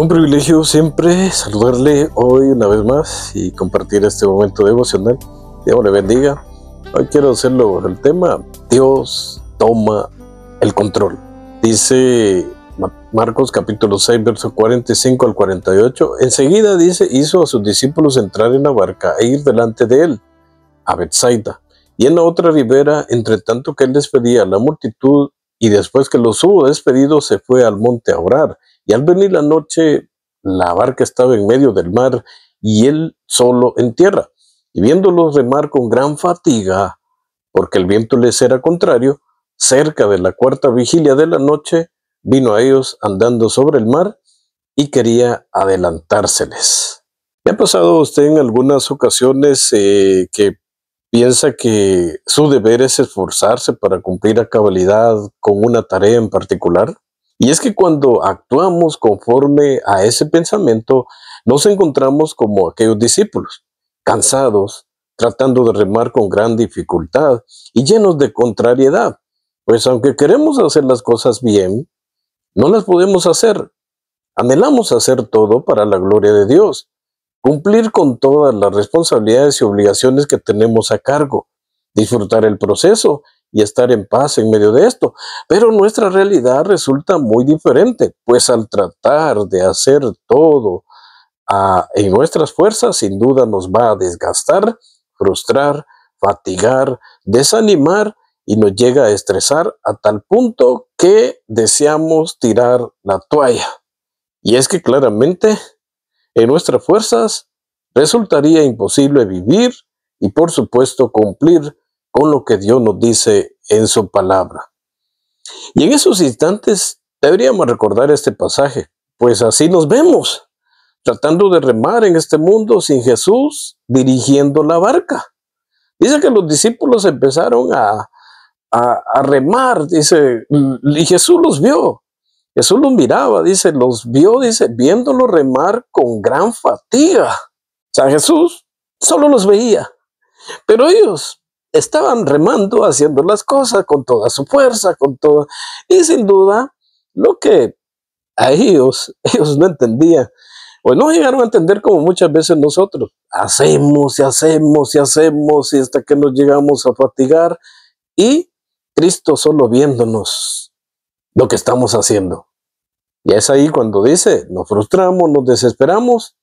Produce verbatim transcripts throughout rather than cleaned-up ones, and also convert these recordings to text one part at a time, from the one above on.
Un privilegio siempre saludarle hoy una vez más y compartir este momento devocional. Dios le bendiga. Hoy quiero hacerlo el tema: Dios toma el control. Dice Marcos capítulo seis, verso cuarenta y cinco al cuarenta y ocho. Enseguida dice, hizo a sus discípulos entrar en la barca e ir delante de él a Betsaida, y en la otra ribera, entre tanto que él despedía a la multitud, y después que los hubo despedido, se fue al monte a orar. Y al venir la noche, la barca estaba en medio del mar, y él solo en tierra. Y viéndolos remar con gran fatiga, porque el viento les era contrario, cerca de la cuarta vigilia de la noche, vino a ellos andando sobre el mar, y quería adelantárseles. ¿Le ha pasado a usted en algunas ocasiones eh, que piensa que su deber es esforzarse para cumplir a cabalidad con una tarea en particular? Y es que cuando actuamos conforme a ese pensamiento, nos encontramos como aquellos discípulos, cansados, tratando de remar con gran dificultad y llenos de contrariedad. Pues aunque queremos hacer las cosas bien, no las podemos hacer. Anhelamos hacer todo para la gloria de Dios, cumplir con todas las responsabilidades y obligaciones que tenemos a cargo, disfrutar el proceso y estar en paz en medio de esto. Pero nuestra realidad resulta muy diferente, pues al tratar de hacer todo ah, en nuestras fuerzas, sin duda nos va a desgastar, frustrar, fatigar, desanimar y nos llega a estresar a tal punto que deseamos tirar la toalla. Y es que claramente en nuestras fuerzas resultaría imposible vivir y por supuesto cumplir con lo que Dios nos dice en su palabra. Y en esos instantes deberíamos recordar este pasaje, pues así nos vemos, tratando de remar en este mundo sin Jesús dirigiendo la barca. Dice que los discípulos empezaron a, a, a remar, dice, y Jesús los vio. Jesús los miraba, dice, los vio, dice, viéndolo remar con gran fatiga. O sea, Jesús solo los veía, pero ellos estaban remando, haciendo las cosas con toda su fuerza, con toda, y sin duda, lo que a ellos, ellos no entendían, o no llegaron a entender como muchas veces nosotros, hacemos y hacemos y hacemos, y hasta que nos llegamos a fatigar, y Cristo solo viéndonos lo que estamos haciendo. Y es ahí cuando dice, nos frustramos, nos desesperamos.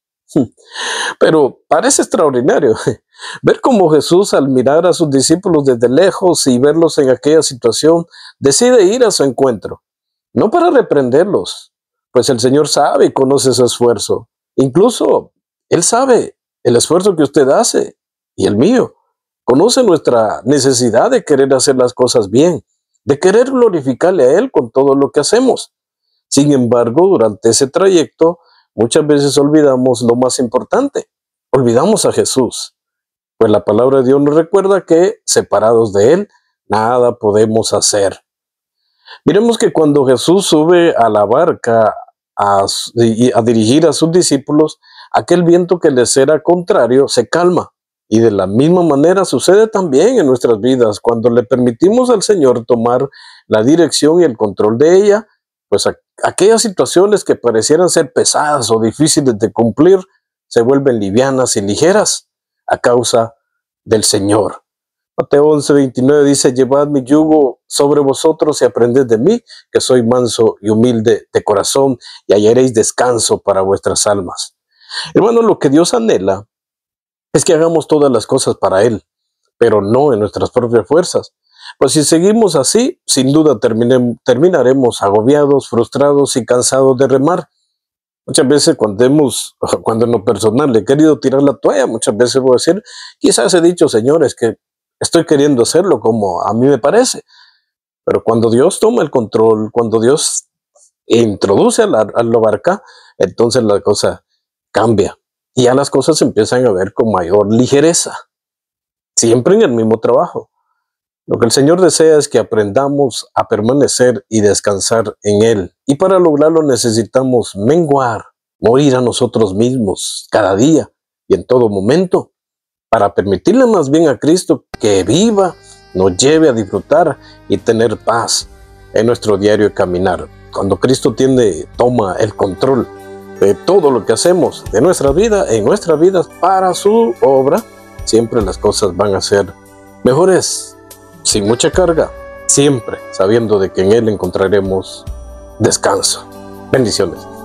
Pero parece extraordinario ver cómo Jesús, al mirar a sus discípulos desde lejos y verlos en aquella situación, decide ir a su encuentro, no para reprenderlos, pues el Señor sabe y conoce su esfuerzo. Incluso Él sabe el esfuerzo que usted hace y el mío. Conoce nuestra necesidad de querer hacer las cosas bien, de querer glorificarle a Él con todo lo que hacemos. Sin embargo, durante ese trayecto, muchas veces olvidamos lo más importante, olvidamos a Jesús. Pues la palabra de Dios nos recuerda que, separados de Él, nada podemos hacer. Miremos que cuando Jesús sube a la barca a, a dirigir a sus discípulos, aquel viento que les era contrario se calma. Y de la misma manera sucede también en nuestras vidas. Cuando le permitimos al Señor tomar la dirección y el control de ella, pues a, aquellas situaciones que parecieran ser pesadas o difíciles de cumplir, se vuelven livianas y ligeras a causa del Señor. Mateo once, veintinueve dice, llevad mi yugo sobre vosotros y aprended de mí, que soy manso y humilde de corazón, y hallaréis descanso para vuestras almas. Hermano, lo que Dios anhela es que hagamos todas las cosas para Él, pero no en nuestras propias fuerzas. Pues si seguimos así, sin duda termine, terminaremos agobiados, frustrados y cansados de remar. Muchas veces cuando hemos, cuando en lo personal he querido tirar la toalla, muchas veces voy a decir, quizás he dicho, señores, que estoy queriendo hacerlo como a mí me parece. Pero cuando Dios toma el control, cuando Dios introduce a la, a la barca, entonces la cosa cambia. Y ya las cosas se empiezan a ver con mayor ligereza, siempre en el mismo trabajo. Lo que el Señor desea es que aprendamos a permanecer y descansar en Él. Y para lograrlo necesitamos menguar, morir a nosotros mismos cada día y en todo momento, para permitirle más bien a Cristo que viva, nos lleve a disfrutar y tener paz en nuestro diario caminar. Cuando Cristo tiene, toma el control, de todo lo que hacemos, de nuestra vida, en nuestras vidas, para su obra, siempre las cosas van a ser mejores, sin mucha carga, siempre sabiendo de que en Él encontraremos descanso. Bendiciones.